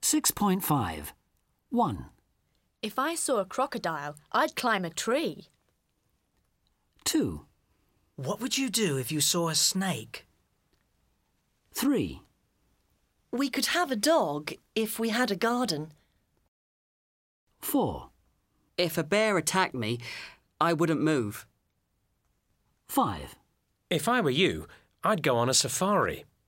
6.5. 1, If I saw a crocodile, I'd climb a tree. 2, What would you do if you saw a snake? 3, We could have a dog if we had a garden. 4, If a bear attacked me, I wouldn't move. 5. If I were you, I'd go on a safari.